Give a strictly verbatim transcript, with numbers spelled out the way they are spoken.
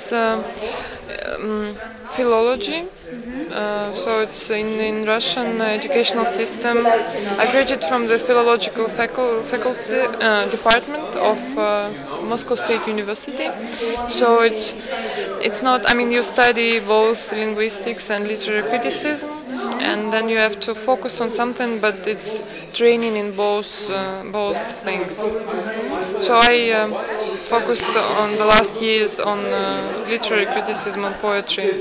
it's uh, um, philology. Uh, so it's in in Russian educational system. I graduated from the philological facul- faculty uh, department of uh, Moscow State University. So it's it's not. I mean, you study both linguistics and literary criticism, and then you have to focus on something, but it's training in both uh, both things. So I um, focused on the last years on uh, literary criticism and poetry.